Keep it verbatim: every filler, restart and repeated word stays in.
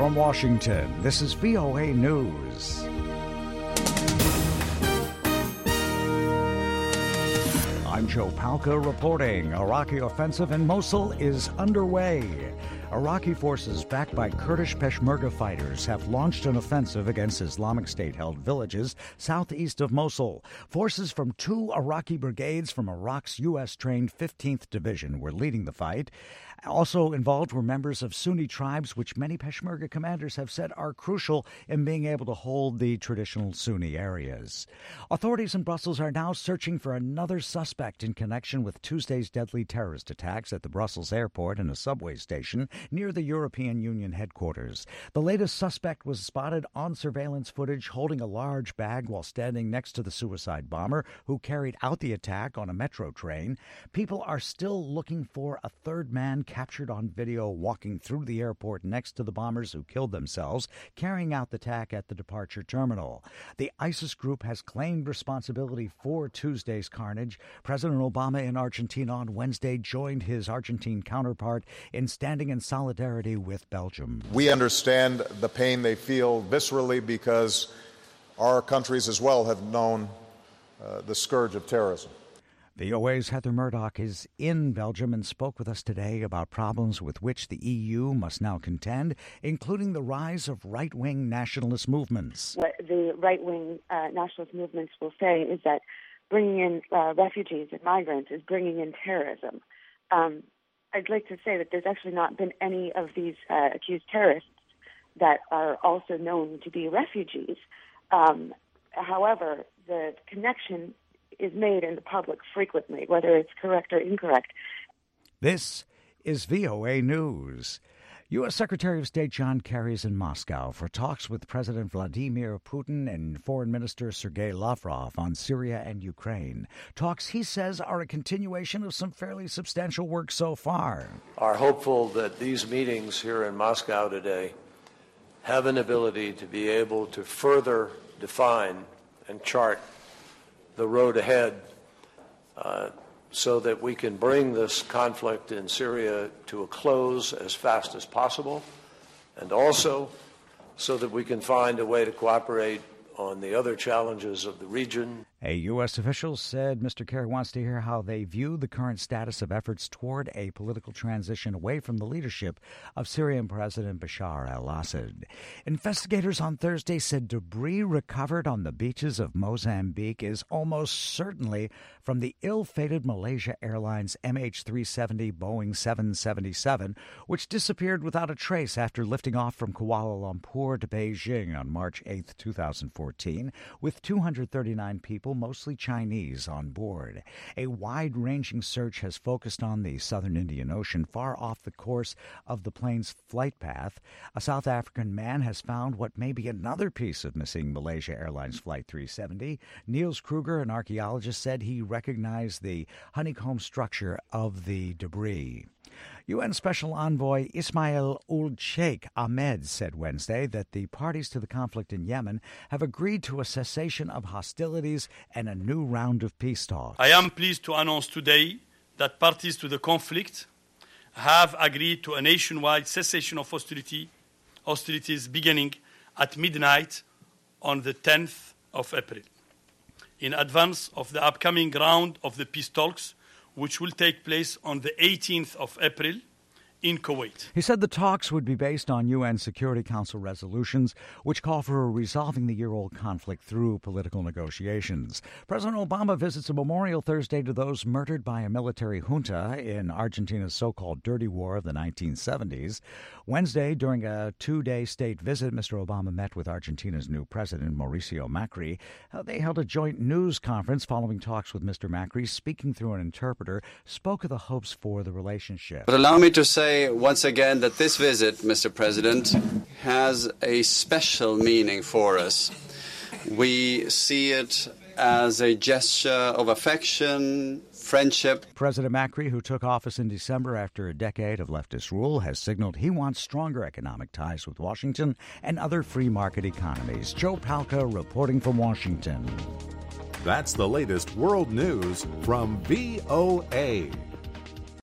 From Washington, this is V O A News. I'm Joe Palca reporting. Iraqi offensive in Mosul is underway. Iraqi forces backed by Kurdish Peshmerga fighters have launched an offensive against Islamic State-held villages southeast of Mosul. Forces from two Iraqi brigades from Iraq's U S-trained fifteenth Division were leading the fight. Also involved were members of Sunni tribes, which many Peshmerga commanders have said are crucial in being able to hold the traditional Sunni areas. Authorities in Brussels are now searching for another suspect in connection with Tuesday's deadly terrorist attacks at the Brussels airport and a subway station near the European Union headquarters. The latest suspect was spotted on surveillance footage holding a large bag while standing next to the suicide bomber who carried out the attack on a metro train. People are still looking for a third man captured on video walking through the airport next to the bombers who killed themselves, carrying out the attack at the departure terminal. The ISIS group has claimed responsibility for Tuesday's carnage. President Obama in Argentina on Wednesday joined his Argentine counterpart in standing in solidarity with Belgium. We understand the pain they feel viscerally because our countries as well have known uh, the scourge of terrorism. V O A's Heather Murdoch is in Belgium and spoke with us today about problems with which the E U must now contend, including the rise of right-wing nationalist movements. What the right-wing uh, nationalist movements will say is that bringing in uh, refugees and migrants is bringing in terrorism. Um, I'd like to say that there's actually not been any of these uh, accused terrorists that are also known to be refugees. Um, however, the connection is made in the public frequently, whether it's correct or incorrect. This is V O A News. U S. Secretary of State John Kerry is in Moscow for talks with President Vladimir Putin and Foreign Minister Sergei Lavrov on Syria and Ukraine. Talks, he says, are a continuation of some fairly substantial work so far. Are hopeful that these meetings here in Moscow today have an ability to be able to further define and chart the road ahead uh, so that we can bring this conflict in Syria to a close as fast as possible, and also so that we can find a way to cooperate on the other challenges of the region. A U S official said Mister Kerry wants to hear how they view the current status of efforts toward a political transition away from the leadership of Syrian President Bashar al-Assad. Investigators on Thursday said debris recovered on the beaches of Mozambique is almost certainly from the ill-fated Malaysia Airlines M H three seventy Boeing seven seventy-seven, which disappeared without a trace after lifting off from Kuala Lumpur to Beijing on March eighth, twenty fourteen, with two hundred thirty-nine people, mostly Chinese, on board. A wide-ranging search has focused on the southern Indian Ocean, far off the course of the plane's flight path. A South African man has found what may be another piece of missing Malaysia Airlines Flight three seventy. Niels Kruger, an archaeologist, said he recognized the honeycomb structure of the debris. U N Special Envoy Ismail Ul Sheikh Ahmed said Wednesday that the parties to the conflict in Yemen have agreed to a cessation of hostilities and a new round of peace talks. I am pleased to announce today that parties to the conflict have agreed to a nationwide cessation of hostility, hostilities beginning at midnight on the tenth of April, in advance of the upcoming round of the peace talks, which will take place on the eighteenth of April in Kuwait. He said the talks would be based on U N Security Council resolutions, which call for resolving the year-old conflict through political negotiations. President Obama visits a memorial Thursday to those murdered by a military junta in Argentina's so-called dirty war of the nineteen seventies. Wednesday, during a two-day state visit, Mister Obama met with Argentina's new president, Mauricio Macri. Uh, they held a joint news conference following talks with Mister Macri. Speaking through an interpreter, spoke of the hopes for the relationship. But allow me to say once again that this visit, Mister President, has a special meaning for us. We see it as a gesture of affection, friendship. President Macri, who took office in December after a decade of leftist rule, has signaled he wants stronger economic ties with Washington and other free market economies. Joe Palca reporting from Washington. That's the latest world news from V O A.